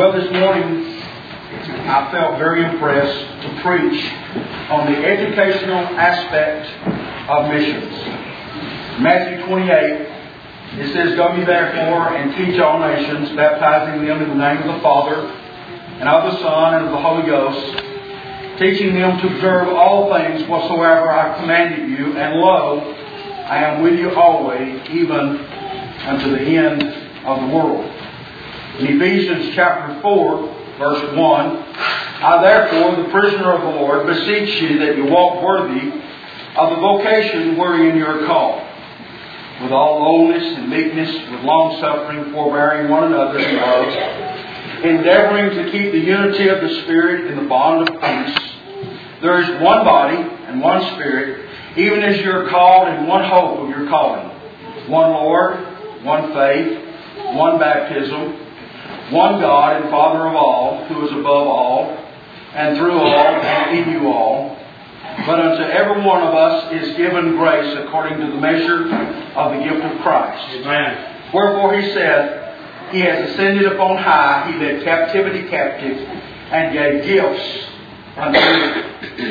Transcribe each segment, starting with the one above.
Well, this morning I felt very impressed to preach on the educational aspect of missions. Matthew 28, it says, "Go ye therefore and teach all nations, baptizing them in the name of the Father, and of the Son, and of the Holy Ghost, teaching them to observe all things whatsoever I have commanded you, and lo, I am with you always, even unto the end of the world." In Ephesians chapter 4, verse 1, "I therefore, the prisoner of the Lord, beseech you that you walk worthy of the vocation wherein you are called, with all boldness and meekness, with long suffering, forbearing one another in love, endeavoring to keep the unity of the Spirit in the bond of peace. There is one body and one Spirit, even as you are called in one hope of your calling. One Lord, one faith, one baptism, one God and Father of all, who is above all, and through all, and in you all. But unto every one of us is given grace according to the measure of the gift of Christ. Amen. Wherefore he said, He has ascended upon high, He led captivity captive, and gave gifts unto men."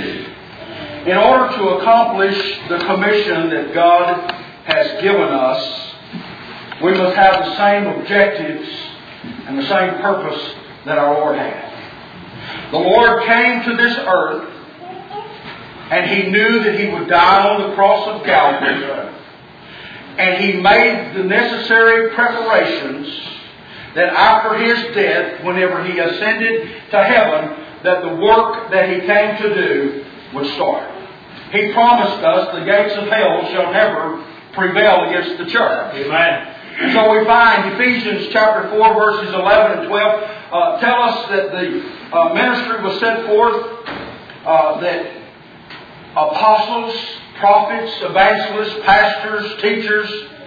In order to accomplish the commission that God has given us, we must have the same objectives and the same purpose that our Lord had. The Lord came to this earth, and He knew that He would die on the cross of Calvary, and He made the necessary preparations that after His death, whenever He ascended to heaven, that the work that He came to do would start. He promised us the gates of hell shall never prevail against the church. Amen. And so we find Ephesians chapter 4 verses 11 and 12 tell us that the ministry was set forth, that apostles, prophets, evangelists, pastors, teachers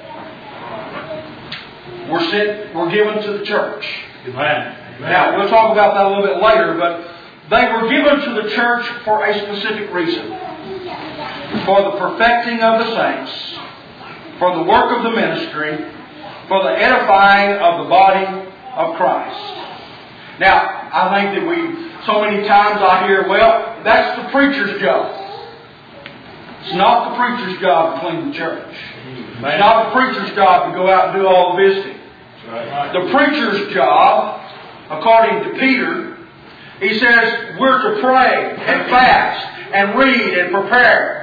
were given to the church. Amen. Now, we'll talk about that a little bit later, but they were given to the church for a specific reason. For the perfecting of the saints, for the work of the ministry, for the edifying of the body of Christ. Now, I think that so many times I hear, well, that's the preacher's job. It's not the preacher's job to clean the church. It's not the preacher's job to go out and do all the visiting. The preacher's job, according to Peter, he says we're to pray and fast and read and prepare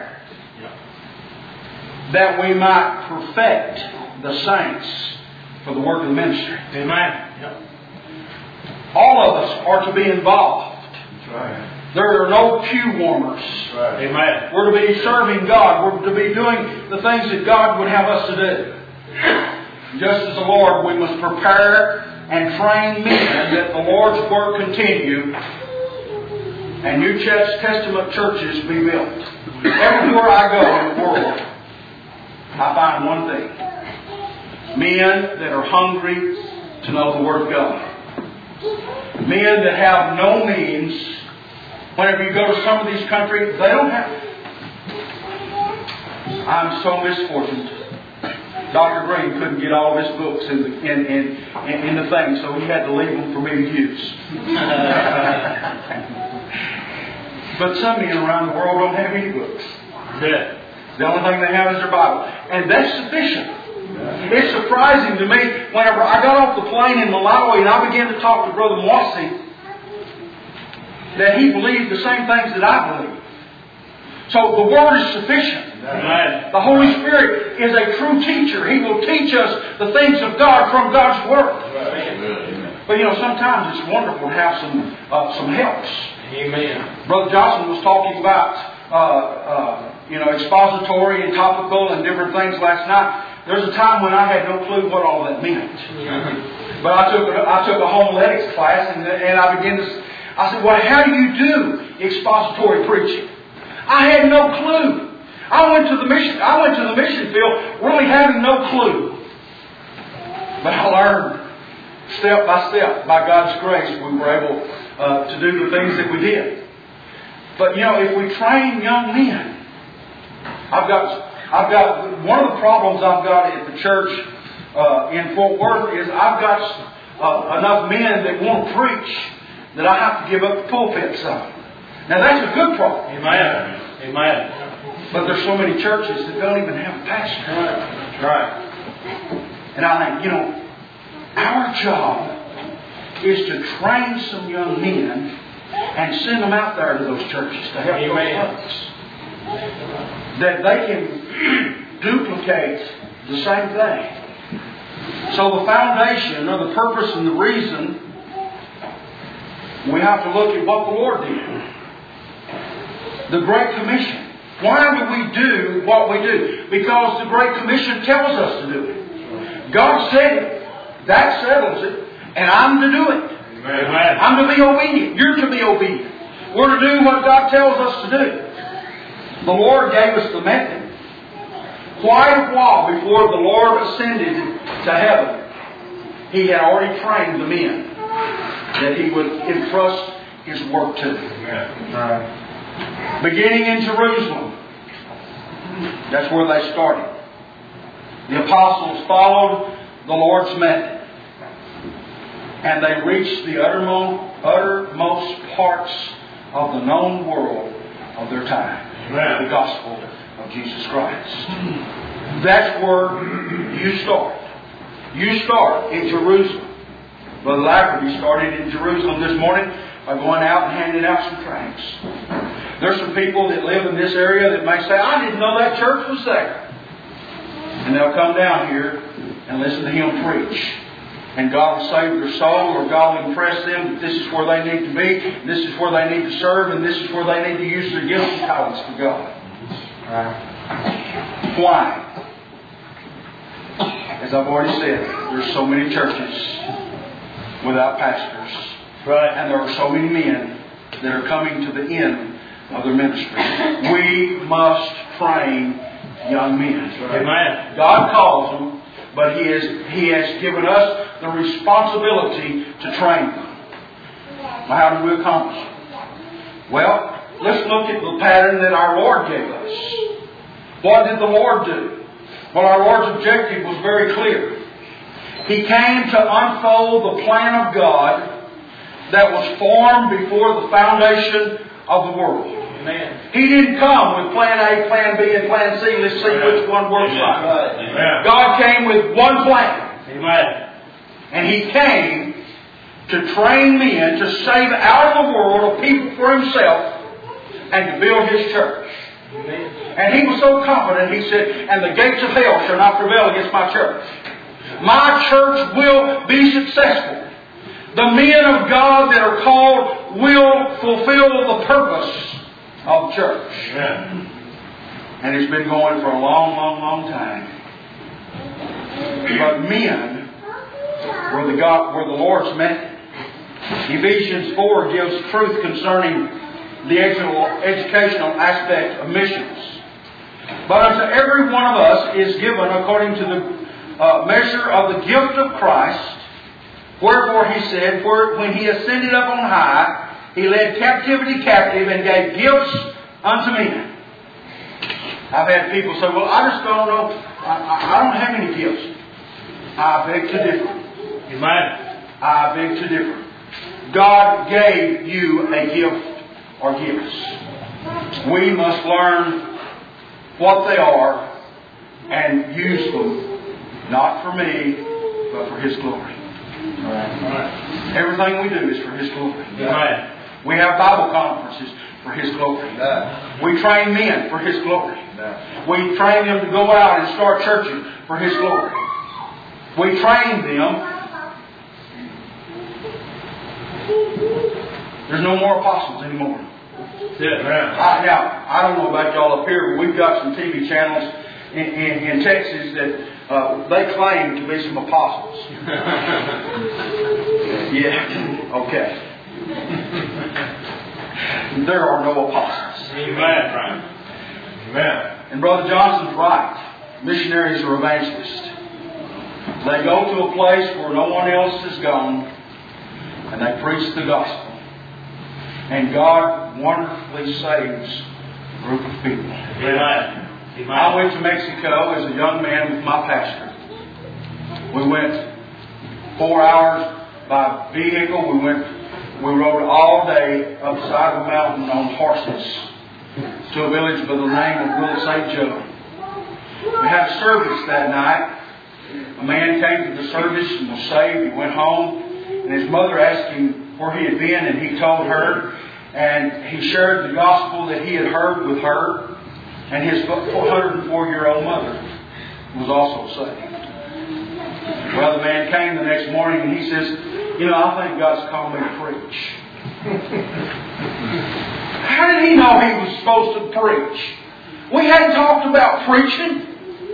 that we might perfect the saints for the work of the ministry. Amen. All of us are to be involved. There are no pew warmers. Amen. We're to be serving God. We're to be doing the things that God would have us to do. Just as the Lord, we must prepare and train men that the Lord's work continue and New Testament churches be built. Everywhere I go in the world, I find one thing. Men that are hungry to know the Word of God. Men that have no means. Whenever you go to some of these countries, they don't have. I'm so misfortunate. Dr. Green couldn't get all of his books in the thing, so he had to leave them for me to use. But some men around the world don't have any books. The only thing they have is their Bible. And that's sufficient. It's surprising to me, whenever I got off the plane in Malawi and I began to talk to Brother Mwasi, that he believed the same things that I believe. So the Word is sufficient. Amen. The Holy Spirit is a true teacher. He will teach us the things of God from God's Word. Amen. But sometimes it's wonderful to have some helps. Amen. Brother Johnson was talking about expository and topical and different things last night. There's a time when I had no clue what all that meant. But I took a homiletics class and I said, well, how do you do expository preaching? I had no clue. I went to the mission field really having no clue. But I learned step by step, by God's grace, we were able to do the things that we did. But if we train young men, I've got one of the problems I've got at the church in Fort Worth is I've got enough men that want to preach that I have to give up the pulpit some. Now that's a good problem. Amen. Amen. But there's so many churches that don't even have a pastor. That's right. And I think, our job is to train some young men and send them out there to those churches to help those folks. That they can duplicate the same thing. So the foundation or the purpose and the reason, we have to look at what the Lord did. The Great Commission. Why do we do what we do? Because the Great Commission tells us to do it. God said it. That settles it. And I'm to do it. Amen. I'm to be obedient. You're to be obedient. We're to do what God tells us to do. The Lord gave us the method. Quite a while before the Lord ascended to heaven, He had already trained the men that He would entrust His work to. Amen. Beginning in Jerusalem. That's where they started. The apostles followed the Lord's method. And they reached the uttermost parts of the known world of their time. Amen. The gospel of Jesus Christ. That's where you start. You start in Jerusalem. Brother Lafferty started in Jerusalem this morning by going out and handing out some tracts. There's some people that live in this area that may say, I didn't know that church was there. And they'll come down here and listen to him preach. And God will save their soul, or God will impress them that this is where they need to be, this is where they need to serve, and this is where they need to use their gifts and talents for God. Why? As I've already said, there's so many churches without pastors. Right. And there are so many men that are coming to the end of their ministry. We must train young men. Amen. God calls them, but He has given us the responsibility to train them. Well, how do we accomplish it? Well, let's look at the pattern that our Lord gave us. What did the Lord do? Well, our Lord's objective was very clear. He came to unfold the plan of God that was formed before the foundation of the world. Amen. He didn't come with plan A, plan B, and plan C. Let's see which one works right. Amen. God came with one plan. Amen. And He came to train men to save out of the world a people for Himself and to build His church. Amen. And He was so confident, He said, and the gates of hell shall not prevail against my church. My church will be successful. The men of God that are called will fulfill the purpose of the church. Amen. And it's been going for a long, long, long time. But men were the Lord's method. Ephesians 4 gives truth concerning the educational aspect of missions. But unto every one of us is given according to the measure of the gift of Christ. Wherefore He said, for when He ascended up on high, He led captivity captive and gave gifts unto men. I've had people say, well, I just don't know. I don't have any gifts. I beg to differ. Amen. I beg to differ. God gave you a gift or gifts. We must learn what they are and use them, not for me, but for His glory. Everything we do is for His glory. Amen. We have Bible conferences for His glory. We train men for His glory. We train them to go out and start churches for His glory. We train them. There's no more apostles anymore. Now, I don't know about y'all up here, but we've got some TV channels in Texas that they claim to be some apostles. Yeah, okay. There are no apostles. Amen. Amen. And Brother Johnson's right. Missionaries are evangelists. They go to a place where no one else has gone, and they preach the gospel. And God wonderfully saves a group of people. Amen. I went to Mexico as a young man with my pastor. We went 4 hours by vehicle. We rode all day up the side of a mountain on horses to a village by the name of Little St. Joe. We had a service that night. A man came to the service and was saved. He went home, and his mother asked him where he had been, and he told her, and he shared the gospel that he had heard with her, and his 104-year-old mother was also saved. Well, the man came the next morning, and he says, I think God's called me to preach. How did he know he was supposed to preach? We hadn't talked about preaching.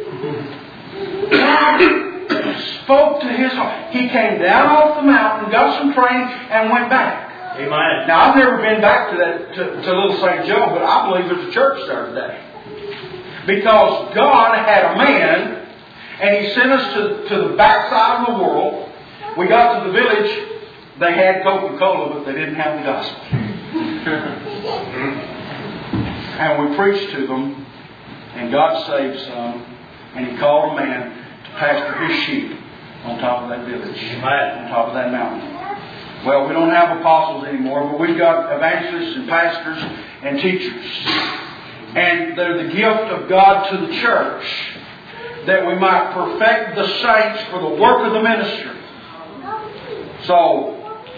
God spoke to his heart. He came down off the mountain, got some training, and went back. Amen. Now, I've never been back to Little St. Joe, but I believe there's a church there today. Because God had a man, and He sent us to the backside of the world. We got to the village. They had Coca-Cola, but they didn't have the gospel. And we preached to them, and God saved some, and He called a man to pastor His sheep on top of that village, on top of that mountain. Well, we don't have apostles anymore, but we've got evangelists and pastors and teachers. And they're the gift of God to the church, that we might perfect the saints for the work of the ministry. So,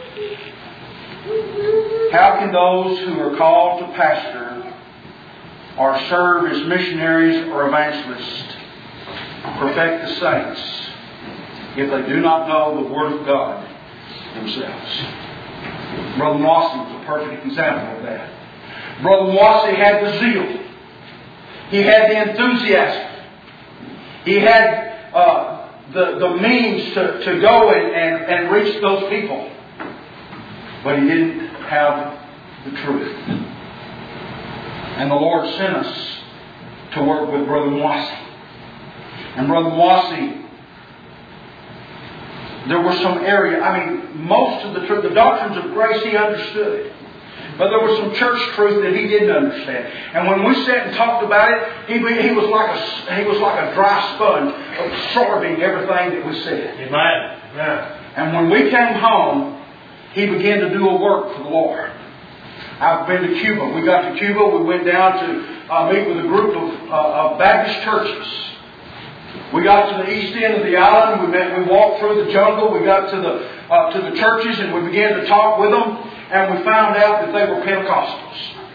how can those who are called to pastor or serve as missionaries or evangelists perfect the saints if they do not know the Word of God themselves? Brother Mossy was a perfect example of that. Brother Mossy had the zeal. He had the enthusiasm. He had the means to go and reach those people. But he didn't have the truth. And the Lord sent us to work with Brother Mossy. And Brother Mossy, there were some areas, most of the doctrines of grace he understood. But there was some church truth that he didn't understand. And when we sat and talked about it, he was like a dry sponge, absorbing everything that we said. Amen. And when we came home, he began to do a work for the Lord. I've been to Cuba. We got to Cuba. We went down to meet with a group of Baptist churches. We got to the east end of the island. We walked through the jungle. We got to the churches, and we began to talk with them. And we found out that they were Pentecostals.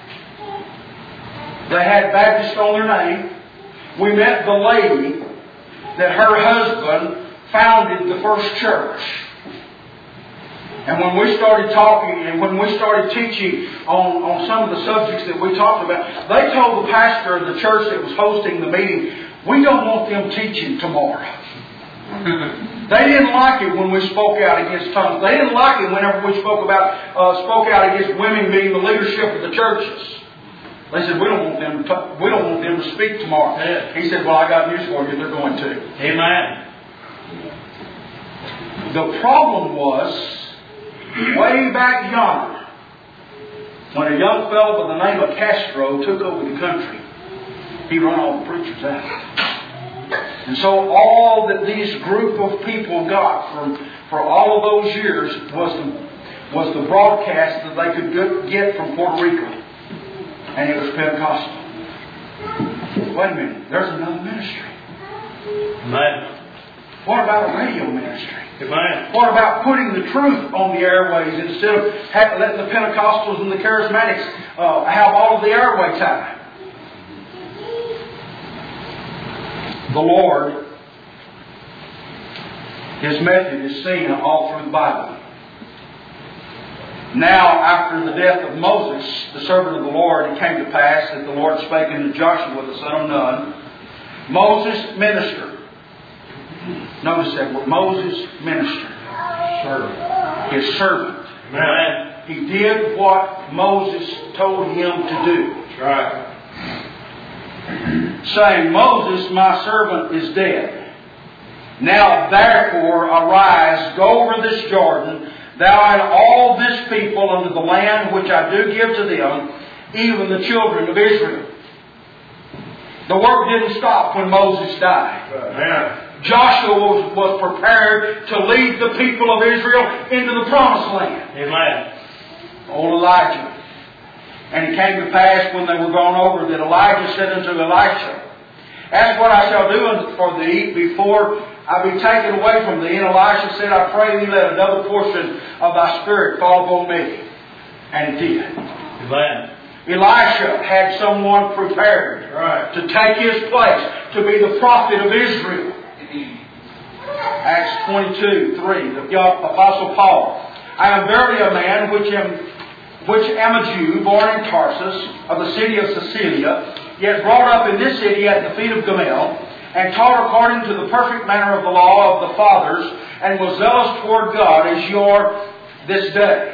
They had Baptist on their name. We met the lady that her husband founded the first church. And when we started talking and when we started teaching on some of the subjects that we talked about, they told the pastor of the church that was hosting the meeting, we don't want them teaching tomorrow. They didn't like it when we spoke out against tongues. They didn't like it whenever we spoke out against women being the leadership of the churches. They said, we don't want them to speak tomorrow. Yeah. He said, well, I got news for you. They're going to. Amen. The problem was, way back yonder, when a young fellow by the name of Castro took over the country, he run all the preachers out. And so all that this group of people got for all of those years was the broadcast that they could get from Puerto Rico. And it was Pentecostal. Wait a minute, there's another ministry. Amen. What about a radio ministry? Amen. What about putting the truth on the airways instead of letting the Pentecostals and the Charismatics have all of the airway time? The Lord, His method is seen all through the Bible. Now, after the death of Moses, the servant of the Lord, it came to pass that the Lord spake unto Joshua the son of Nun. Moses ministered. Notice that word. Moses ministered. Servant. His servant. Amen. He did what Moses told him to do. That's right. Saying, Moses, my servant, is dead. Now therefore arise, go over this Jordan, thou and all this people unto the land which I do give to them, even the children of Israel. The work didn't stop when Moses died. Amen. Joshua was prepared to lead the people of Israel into the promised land. Amen. Old Elijah. And it came to pass when they were gone over that Elijah said unto Elisha, Ask what I shall do for thee before I be taken away from thee. And Elisha said, I pray thee, let a double portion of thy spirit fall upon me. And it did. Amen. Elisha had someone prepared to take his place, to be the prophet of Israel. Acts 22:3, the Apostle Paul. I am verily a man which am a Jew, born in Tarsus, of the city of Cilicia, yet brought up in this city at the feet of Gamaliel, and taught according to the perfect manner of the law of the fathers, and was zealous toward God as you are this day.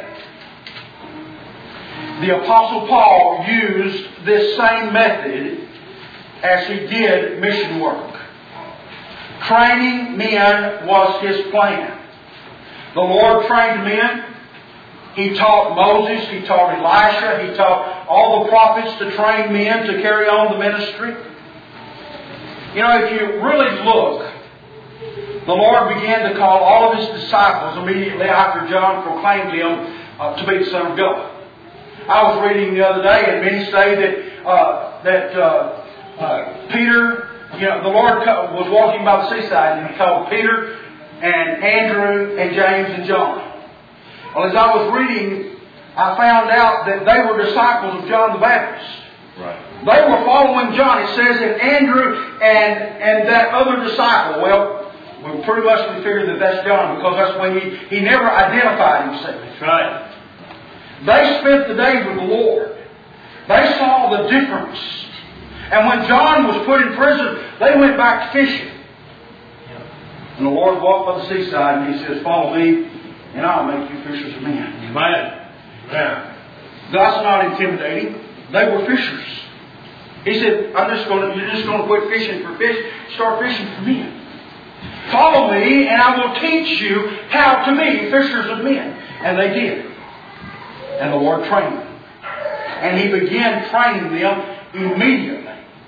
The Apostle Paul used this same method as he did mission work. Training men was his plan. The Lord trained men. He taught Moses, He taught Elisha, He taught all the prophets to train men to carry on the ministry. You know, if you really look, the Lord began to call all of His disciples immediately after John proclaimed Him to be the Son of God. I was reading the other day, and many say that Peter, the Lord was walking by the seaside, and He called Peter and Andrew and James and John. Well, as I was reading, I found out that they were disciples of John the Baptist. Right. They were following John. It says that Andrew and that other disciple, well, we pretty much figured that that's John, because that's when he never identified himself. That's right. They spent the day with the Lord. They saw the difference. And when John was put in prison, they went back to fishing. And the Lord walked by the seaside and He says, Follow me, and I'll make you fishers of men. Amen. Amen. That's not intimidating. They were fishers. He said, you're just going to quit fishing for fish, start fishing for men. Follow me, and I will teach you how to be fishers of men. And they did. And the Lord trained them. And He began training them immediately.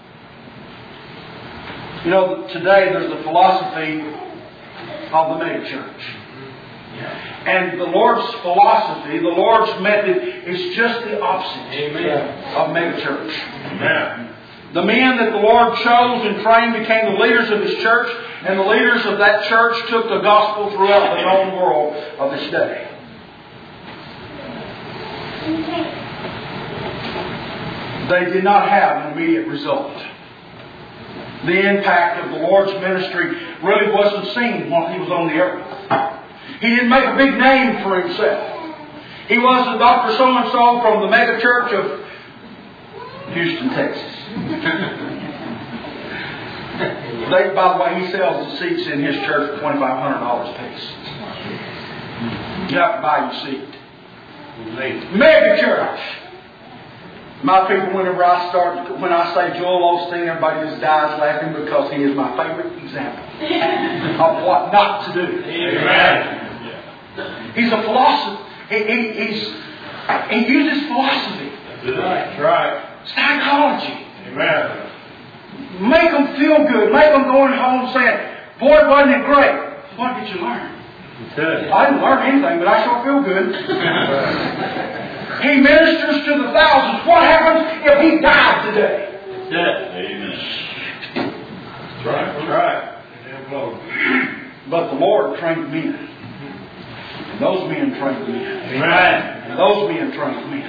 You know, today there's the philosophy of the megachurch. And the Lord's philosophy, the Lord's method is just the opposite of megachurch. Amen. The men that the Lord chose and trained became the leaders of His church, and the leaders of that church took the gospel throughout the known world of this day. They did not have an immediate result. The impact of the Lord's ministry really wasn't seen while He was on the earth. He didn't make a big name for Himself. He wasn't Dr. So-and-so from the mega church of Houston, Texas. By the way, he sells the seats in his church for $2,500 a piece. You have to buy your seat. Mega church. My people, when I say Joel Osteen, everybody just dies laughing, because he is my favorite example of what not to do. Amen. He's a philosopher. He uses philosophy. That's right. Psychology. Amen. Make them feel good. Make them going home saying, Boy, wasn't it great? What did you learn? Good. I didn't learn anything, but I sure feel good. He ministers to the thousands. What happens if he died today? That's it. Amen. That's right. That's right. But the Lord trained men. And those men trained men. Amen. And those men trained men.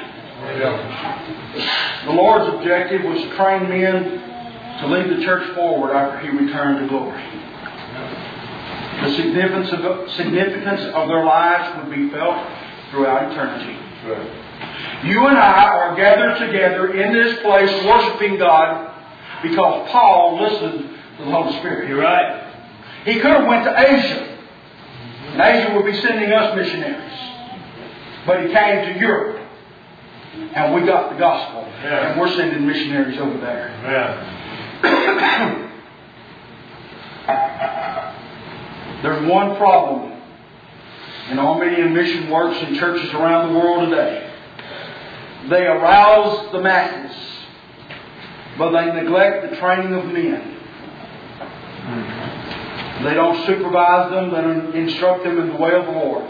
The Lord's objective was to train men to lead the church forward after He returned to glory. The significance of their lives would be felt throughout eternity. Right. You and I are gathered together in this place worshiping God because Paul listened to the Holy Spirit. You're right. He could have went to Asia. And Asia would be sending us missionaries. But he came to Europe. And we got the gospel. Yeah. And we're sending missionaries over there. Yeah. There's one problem in Armenian mission works in churches around the world today. They arouse the masses, but they neglect the training of men. They don't supervise them. They don't instruct them in the way of the Lord.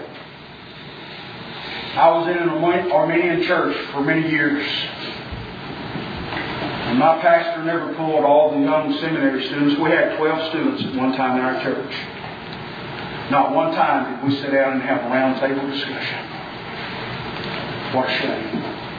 I was in an Armenian church for many years. And my pastor never pulled all the young seminary students. We had 12 students at one time in our church. Not one time did we sit down and have a round table discussion. What a shame.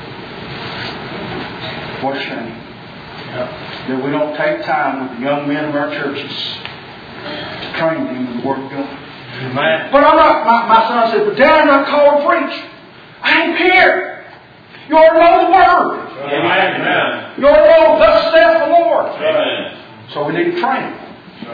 What a shame. That we don't take time with the young men of our churches to train them in the Word of God. Amen. But I'm not, my son said, but Dad, I'm not called to preach. I ain't care. You ought to know the Word. Amen. You ought to know, thus saith the Lord. Amen. So we need to train them.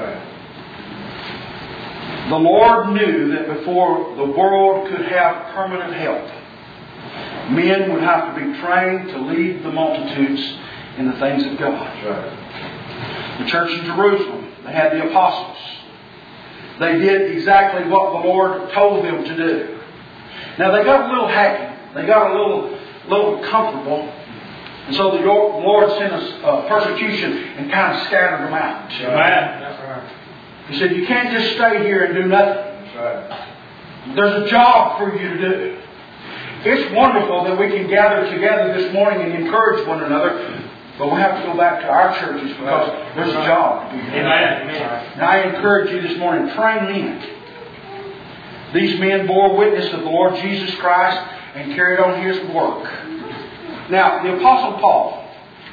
The Lord knew that before the world could have permanent help, men would have to be trained to lead the multitudes in the things of God. The church in Jerusalem, they had the apostles. They did exactly what the Lord told them to do. Now they got a little hacky. They got a little comfortable. And so the Lord sent us persecution and kind of scattered them out. Amen. That's right. He said, you can't just stay here and do nothing. That's right. There's a job for you to do. It's wonderful that we can gather together this morning and encourage one another, but we have to go back to our churches because there's a job to do. Amen. And I encourage you this morning, train men. These men bore witness of the Lord Jesus Christ and carried on His work. Now, the Apostle Paul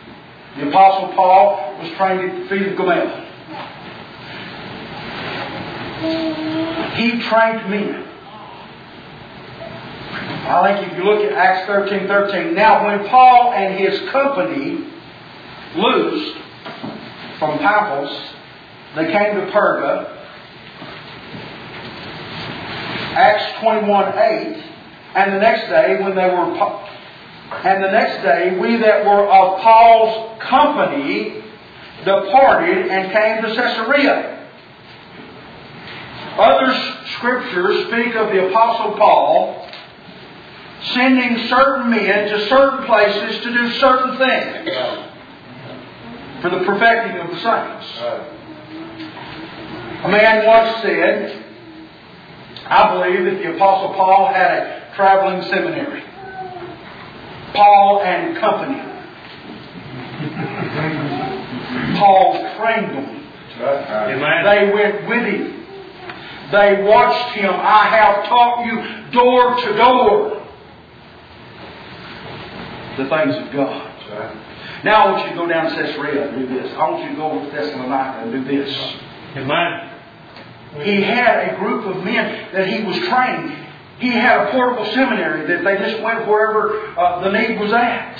was trained at the feet of Gamaliel. He trained men. I think if you look at Acts 13:13, now when Paul and his company loosed from Paphos, they came to Perga. Acts 21:8, and the next day we that were of Paul's company departed and came to Caesarea. Other scriptures speak of the Apostle Paul sending certain men to certain places to do certain things for the perfecting of the saints. A man once said, I believe that the Apostle Paul had a traveling seminary. Paul and company. Paul trained them. They went with him. They watched him. I have taught you door to door the things of God. Now I want you to go down to Caesarea and do this. I want you to go to Thessalonica and do this. Amen. He had a group of men that he was training. He had a portable seminary that they just went wherever the need was at.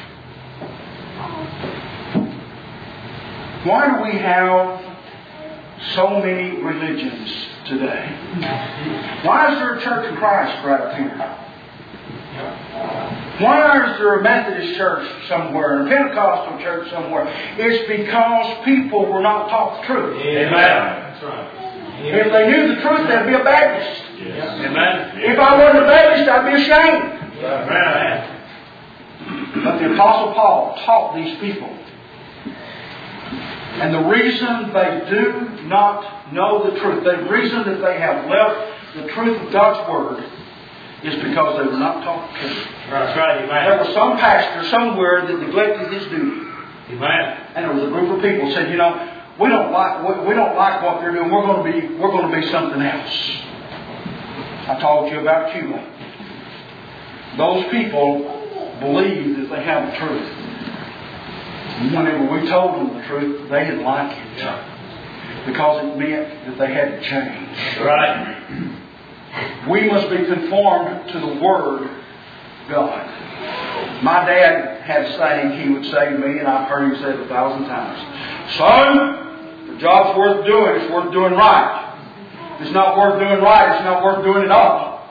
Why do we have so many religions today? Why is there a Church of Christ right up here? Why is there a Methodist church somewhere and a Pentecostal church somewhere? It's because people were not taught the truth. Amen. That's right. If they knew the truth, they'd be a Baptist. Yes. Amen. If I wasn't a Baptist, I'd be ashamed. Amen. But the Apostle Paul taught these people. And the reason they do not know the truth, the reason that they have left the truth of God's Word, is because they were not taught the truth. That's right. Amen. There was some pastor somewhere that neglected his duty. Amen. And there was a group of people who said, you know, we don't like what they're doing. We're going to be something else. I told you about Cuba. Those people believe that they have the truth. And whenever we told them the truth, they didn't like it. Yeah. Because it meant that they had to change. Right. We must be conformed to the Word of God. My dad had a saying he would say to me, and I've heard him say it 1,000 times. Son, the job's worth doing. It's worth doing right. If it's not worth doing right, it's not worth doing at all.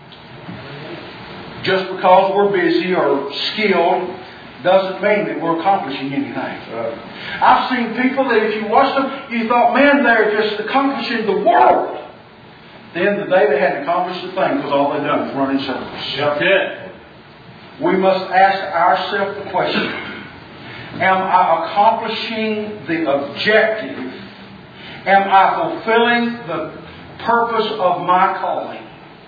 Just because we're busy or skilled doesn't mean that we're accomplishing anything. I've seen people that if you watch them, you thought, man, they're just accomplishing the world. Then the day they hadn't accomplished the thing because all they've done was run in circles. That's it. We must ask ourselves the question, am I accomplishing the objective? Am I fulfilling the purpose of my calling?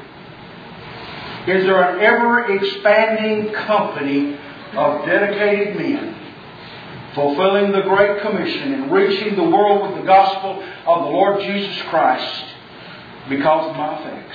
Is there an ever-expanding company of dedicated men fulfilling the Great Commission and reaching the world with the gospel of the Lord Jesus Christ because of my effects?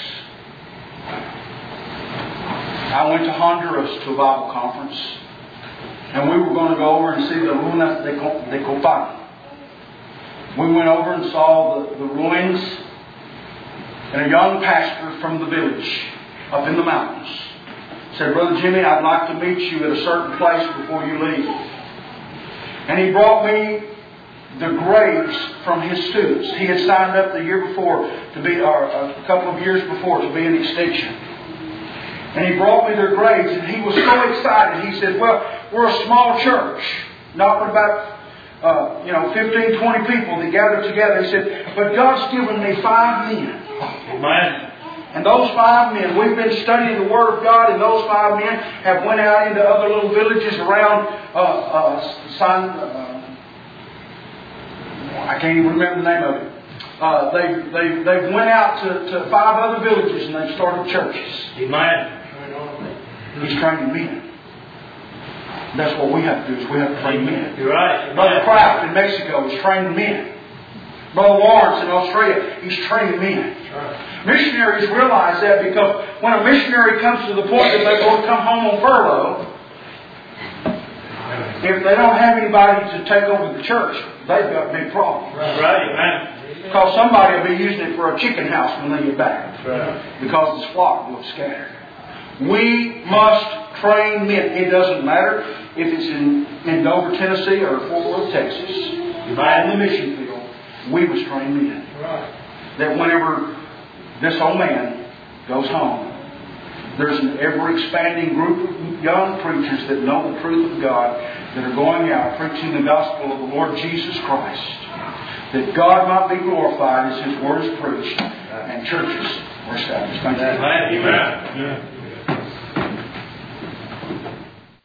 I went to Honduras to a Bible conference, and we were going to go over and see the Ruinas de Copan. We went over and saw the ruins, and a young pastor from the village up in the mountains said, "Brother Jimmy, I'd like to meet you at a certain place before you leave." And he brought me the graves from his students. He had signed up the year before to be, or a couple of years before, to be an extension. And he brought me their graves, and he was so excited. He said, "Well, we're a small church, not but about 15, 20 people that gathered together." He said, "But God's given me 5 men." Amen. And those 5 men, we've been studying the Word of God, and those 5 men have went out into other little villages around I can't even remember the name of it. They went out to 5 other villages and they've started churches. Amen. He's training men. That's what we have to do, is we have to train men. You're right. Brother Kraft in Mexico is training men. Brother Lawrence in Australia, he's training men. Missionaries realize that, because when a missionary comes to the point that they're going to come home on furlough, if they don't have anybody to take over the church, they've got big problems. Right, man. Because somebody will be using it for a chicken house when they get back. Right. Because this flock will scatter. We must train men. It doesn't matter if it's in Dover, Tennessee, or Fort Worth, Texas. In the mission field, we must train men. Right. That whenever this old man goes home, there's an ever-expanding group of young preachers that know the truth of God, that are going out preaching the gospel of the Lord Jesus Christ, that God might be glorified as His Word is preached and churches are established. Thank you. Amen.